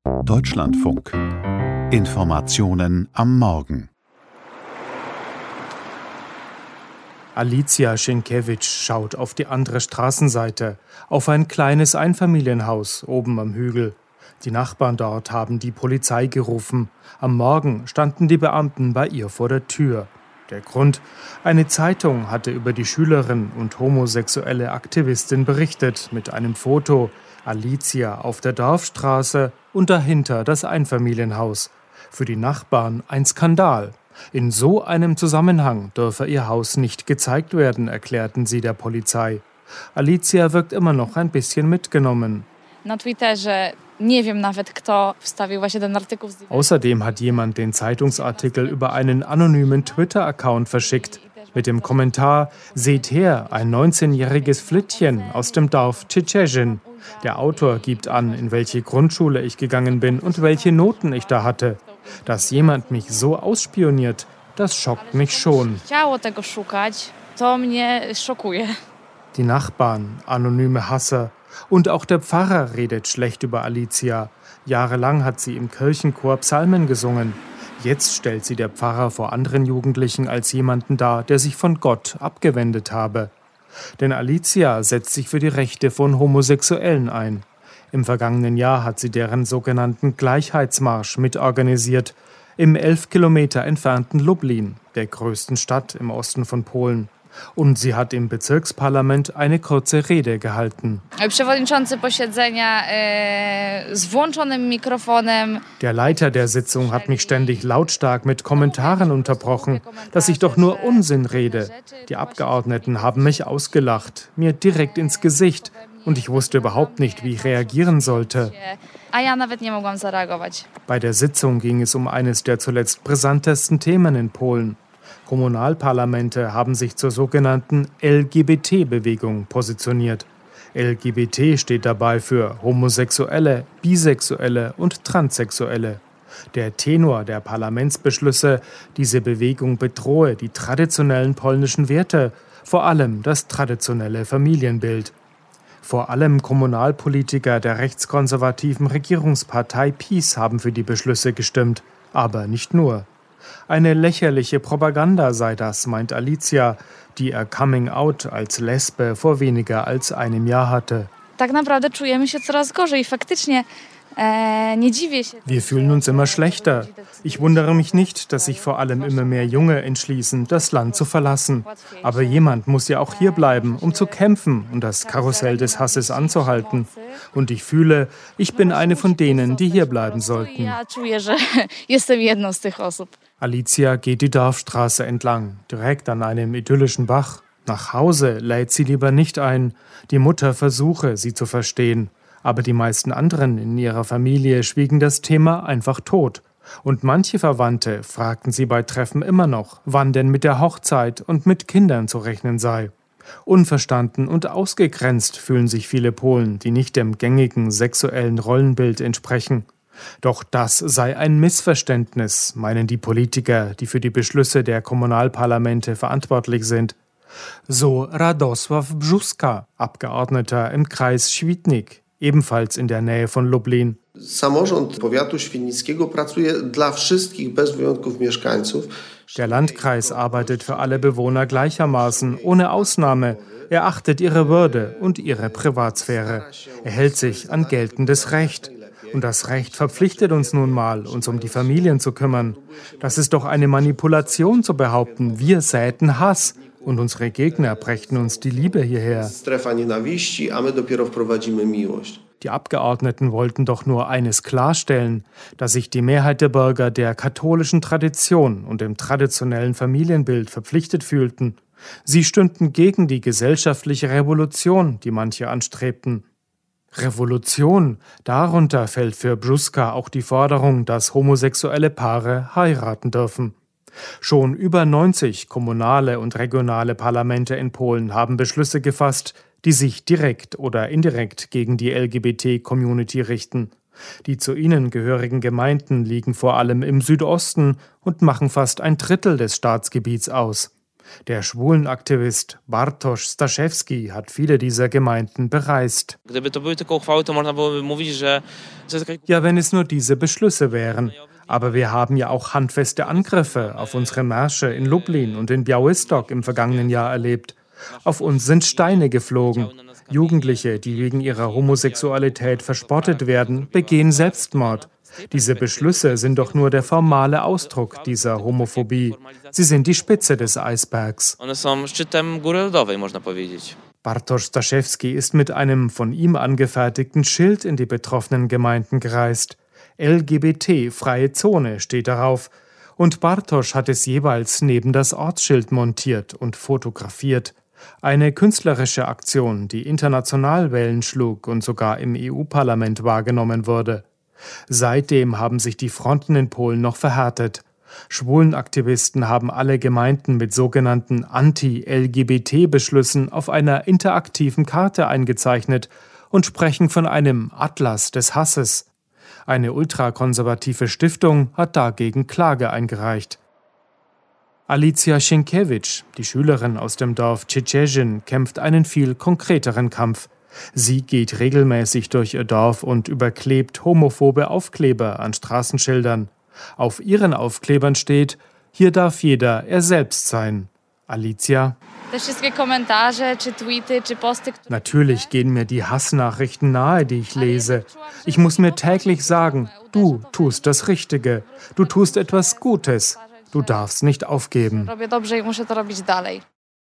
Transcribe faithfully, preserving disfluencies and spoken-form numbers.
Deutschlandfunk. Informationen am Morgen. Alicja Sienkiewicz schaut auf die andere Straßenseite, auf ein kleines Einfamilienhaus oben am Hügel. Die Nachbarn dort haben die Polizei gerufen. Am Morgen standen die Beamten bei ihr vor der Tür. Der Grund: Eine Zeitung hatte über die Schülerin und homosexuelle Aktivistin berichtet, mit einem Foto. Alicja auf der Dorfstraße und dahinter das Einfamilienhaus. Für die Nachbarn ein Skandal. In so einem Zusammenhang dürfe ihr Haus nicht gezeigt werden, erklärten sie der Polizei. Alicja wirkt immer noch ein bisschen mitgenommen. Außerdem hat jemand den Zeitungsartikel über einen anonymen Twitter-Account verschickt. Mit dem Kommentar: Seht her, ein neunzehnjähriges Flittchen aus dem Dorf Cieszyn. Der Autor gibt an, in welche Grundschule ich gegangen bin und welche Noten ich da hatte. Dass jemand mich so ausspioniert, das schockt mich schon. Die Nachbarn, anonyme Hasser. Und auch der Pfarrer redet schlecht über Alicja. Jahrelang hat sie im Kirchenchor Psalmen gesungen. Jetzt stellt sie der Pfarrer vor anderen Jugendlichen als jemanden dar, der sich von Gott abgewendet habe. Denn Alicja setzt sich für die Rechte von Homosexuellen ein. Im vergangenen Jahr hat sie deren sogenannten Gleichheitsmarsch mitorganisiert, im elf Kilometer entfernten Lublin, der größten Stadt im Osten von Polen. Und sie hat im Bezirksparlament eine kurze Rede gehalten. Der Leiter der Sitzung hat mich ständig lautstark mit Kommentaren unterbrochen, dass ich doch nur Unsinn rede. Die Abgeordneten haben mich ausgelacht, mir direkt ins Gesicht. Und ich wusste überhaupt nicht, wie ich reagieren sollte. Bei der Sitzung ging es um eines der zuletzt brisantesten Themen in Polen. Kommunalparlamente haben sich zur sogenannten L G B T-Bewegung positioniert. L G B T steht dabei für Homosexuelle, Bisexuelle und Transsexuelle. Der Tenor der Parlamentsbeschlüsse: Diese Bewegung bedrohe die traditionellen polnischen Werte, vor allem das traditionelle Familienbild. Vor allem Kommunalpolitiker der rechtskonservativen Regierungspartei PiS haben für die Beschlüsse gestimmt, aber nicht nur. Eine lächerliche Propaganda sei das, meint Alicja, die ihr Coming-out als Lesbe vor weniger als einem Jahr hatte. Wir fühlen uns immer schlechter. Ich wundere mich nicht, dass sich vor allem immer mehr Junge entschließen, das Land zu verlassen. Aber jemand muss ja auch hier bleiben, um zu kämpfen und das Karussell des Hasses anzuhalten. Und ich fühle, ich bin eine von denen, die hier bleiben sollten. Alicja geht die Dorfstraße entlang, direkt an einem idyllischen Bach. Nach Hause lädt sie lieber nicht ein. Die Mutter versuche, sie zu verstehen. Aber die meisten anderen in ihrer Familie schwiegen das Thema einfach tot. Und manche Verwandte fragten sie bei Treffen immer noch, wann denn mit der Hochzeit und mit Kindern zu rechnen sei. Unverstanden und ausgegrenzt fühlen sich viele Polen, die nicht dem gängigen sexuellen Rollenbild entsprechen. Doch das sei ein Missverständnis, meinen die Politiker, die für die Beschlüsse der Kommunalparlamente verantwortlich sind. So Radosław Brzuska, Abgeordneter im Kreis Świdnik, ebenfalls in der Nähe von Lublin. Der Landkreis arbeitet für alle Bewohner gleichermaßen, ohne Ausnahme. Er achtet ihre Würde und ihre Privatsphäre. Er hält sich an geltendes Recht. Und das Recht verpflichtet uns nun mal, uns um die Familien zu kümmern. Das ist doch eine Manipulation zu behaupten, wir säten Hass. Und unsere Gegner brächten uns die Liebe hierher. Die Abgeordneten wollten doch nur eines klarstellen, dass sich die Mehrheit der Bürger der katholischen Tradition und dem traditionellen Familienbild verpflichtet fühlten. Sie stünden gegen die gesellschaftliche Revolution, die manche anstrebten. Revolution, darunter fällt für Brzuska auch die Forderung, dass homosexuelle Paare heiraten dürfen. Schon über neunzig kommunale und regionale Parlamente in Polen haben Beschlüsse gefasst, die sich direkt oder indirekt gegen die L G B T-Community richten. Die zu ihnen gehörigen Gemeinden liegen vor allem im Südosten und machen fast ein Drittel des Staatsgebiets aus. Der Schwulenaktivist Bartosz Staszewski hat viele dieser Gemeinden bereist. Ja, wenn es nur diese Beschlüsse wären. Aber wir haben ja auch handfeste Angriffe auf unsere Märsche in Lublin und in Białystok im vergangenen Jahr erlebt. Auf uns sind Steine geflogen. Jugendliche, die wegen ihrer Homosexualität verspottet werden, begehen Selbstmord. Diese Beschlüsse sind doch nur der formale Ausdruck dieser Homophobie. Sie sind die Spitze des Eisbergs. Bartosz Staszewski ist mit einem von ihm angefertigten Schild in die betroffenen Gemeinden gereist. L G B T-freie Zone steht darauf. Und Bartosz hat es jeweils neben das Ortsschild montiert und fotografiert. Eine künstlerische Aktion, die international Wellen schlug und sogar im E U-Parlament wahrgenommen wurde. Seitdem haben sich die Fronten in Polen noch verhärtet. Schwulenaktivisten haben alle Gemeinden mit sogenannten Anti-L G B T-Beschlüssen auf einer interaktiven Karte eingezeichnet und sprechen von einem Atlas des Hasses. Eine ultrakonservative Stiftung hat dagegen Klage eingereicht. Alicja Sienkiewicz, die Schülerin aus dem Dorf Cieszyn, kämpft einen viel konkreteren Kampf. Sie geht regelmäßig durch ihr Dorf und überklebt homophobe Aufkleber an Straßenschildern. Auf ihren Aufklebern steht: Hier darf jeder er selbst sein. Alicja: Natürlich gehen mir die Hassnachrichten nahe, die ich lese. Ich muss mir täglich sagen, du tust das Richtige, du tust etwas Gutes, du darfst nicht aufgeben.